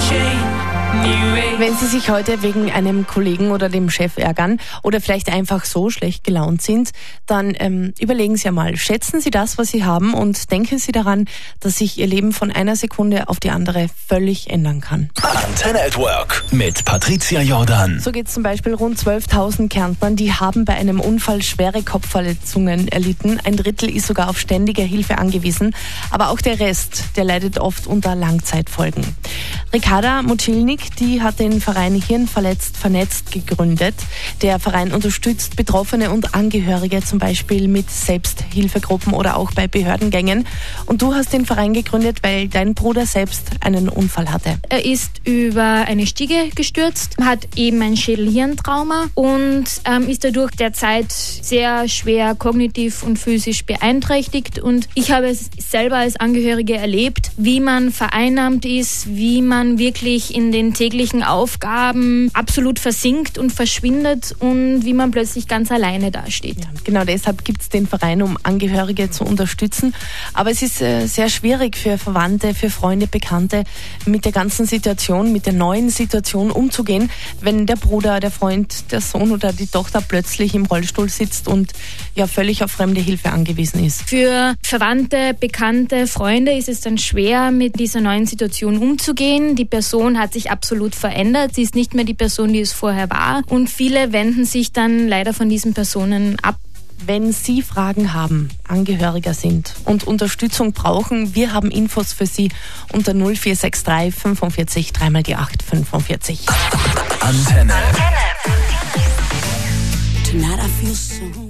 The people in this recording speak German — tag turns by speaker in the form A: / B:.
A: Wenn Sie sich heute wegen einem Kollegen oder dem Chef ärgern oder vielleicht einfach so schlecht gelaunt sind, dann überlegen Sie einmal, schätzen Sie das, was Sie haben, und denken Sie daran, dass sich Ihr Leben von einer Sekunde auf die andere völlig ändern kann.
B: Antenne at Work mit Patricia Jordan.
A: So geht es zum Beispiel rund 12.000 Kärntnern, die haben bei einem Unfall schwere Kopfverletzungen erlitten. Ein Drittel ist sogar auf ständige Hilfe angewiesen. Aber auch der Rest, der leidet oft unter Langzeitfolgen. Ricarda Mocilnik, die hat den Verein Hirnverletzt vernetzt gegründet. Der Verein unterstützt Betroffene und Angehörige zum Beispiel mit Selbsthilfegruppen oder auch bei Behördengängen. Und du hast den Verein gegründet, weil dein Bruder selbst einen Unfall hatte.
C: Er ist über eine Stiege gestürzt, hat eben ein Schädel-Hirntrauma und ist dadurch derzeit sehr schwer kognitiv und physisch beeinträchtigt. Und ich habe es selber als Angehörige erlebt, wie man vereinnahmt ist, wie man wirklich in den täglichen Aufgaben absolut versinkt und verschwindet und wie man plötzlich ganz alleine dasteht.
A: Ja, genau deshalb gibt es den Verein, um Angehörige zu unterstützen. Aber es ist sehr schwierig für Verwandte, für Freunde, Bekannte, mit der ganzen Situation, mit der neuen Situation umzugehen, wenn der Bruder, der Freund, der Sohn oder die Tochter plötzlich im Rollstuhl sitzt und ja völlig auf fremde Hilfe angewiesen ist.
C: Für Verwandte, Bekannte, Freunde ist es dann schwer, mit dieser neuen Situation umzugehen. Die Person hat sich absolut verändert. Sie ist nicht mehr die Person, die es vorher war. Und viele wenden sich dann leider von diesen Personen ab.
A: Wenn Sie Fragen haben, Angehöriger sind und Unterstützung brauchen, wir haben Infos für Sie unter 0463 45 3 die 8 45.
B: Antenne.
D: Tonight I feel so